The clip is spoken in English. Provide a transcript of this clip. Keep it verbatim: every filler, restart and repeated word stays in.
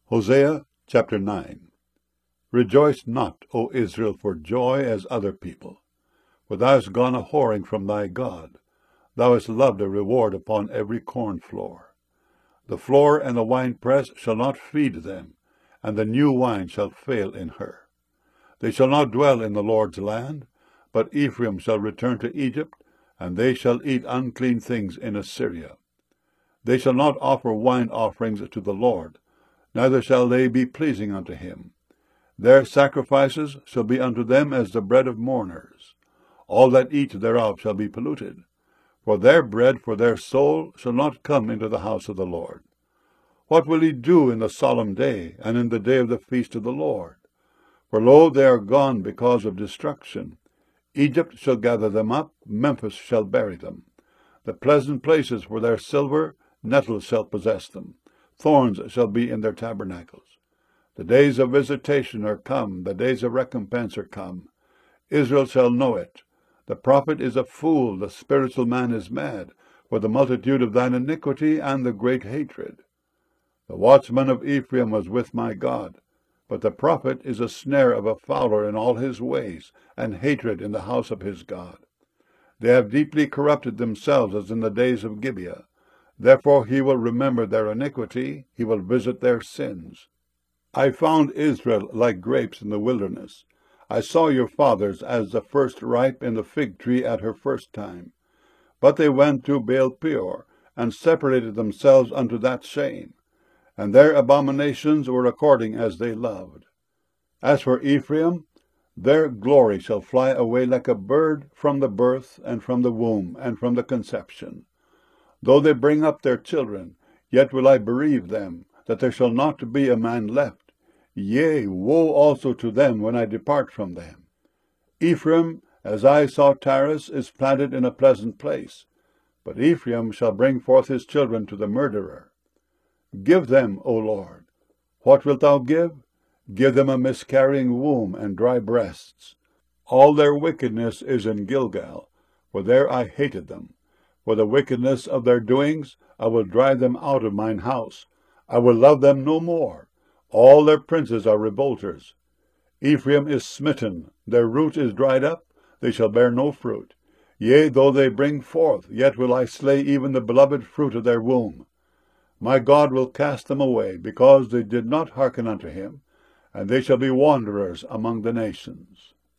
Hosea chapter nine. Rejoice not, O Israel, for joy as other people, for thou hast gone a whoring from thy God. Thou hast loved a reward upon every corn floor. The floor and the winepress shall not feed them, and the new wine shall fail in her. They shall not dwell in the Lord's land, but Ephraim shall return to Egypt, and they shall eat unclean things in Assyria. They shall not offer wine offerings to the Lord, neither shall they be pleasing unto him. Their sacrifices shall be unto them as the bread of mourners. All that eat thereof shall be polluted. For their bread for their soul shall not come into the house of the Lord. What will he do in the solemn day, and in the day of the feast of the Lord? For lo, they are gone because of destruction. Egypt shall gather them up, Memphis shall bury them. The pleasant places for their silver, nettles shall possess them. Thorns shall be in their tabernacles. The days of visitation are come, the days of recompense are come. Israel shall know it. The prophet is a fool, the spiritual man is mad, for the multitude of thine iniquity and the great hatred. The watchman of Ephraim was with my God, but the prophet is a snare of a fowler in all his ways, and hatred in the house of his God. They have deeply corrupted themselves as in the days of Gibeah. Therefore he will remember their iniquity, he will visit their sins. I found Israel like grapes in the wilderness. I saw your fathers as the first ripe in the fig tree at her first time. But they went to Baal-peor, and separated themselves unto that shame, and their abominations were according as they loved. As for Ephraim, their glory shall fly away like a bird from the birth, and from the womb, and from the conception. Though they bring up their children, yet will I bereave them, that there shall not be a man left. Yea, woe also to them when I depart from them. Ephraim, as I saw Taris, is planted in a pleasant place, but Ephraim shall bring forth his children to the murderer. Give them, O Lord. What wilt thou give? Give them a miscarrying womb and dry breasts. All their wickedness is in Gilgal, for there I hated them. For the wickedness of their doings I will drive them out of mine house. I will love them no more. All their princes are revolters. Ephraim is smitten, their root is dried up, they shall bear no fruit. Yea, though they bring forth, yet will I slay even the beloved fruit of their womb. My God will cast them away, because they did not hearken unto him, and they shall be wanderers among the nations.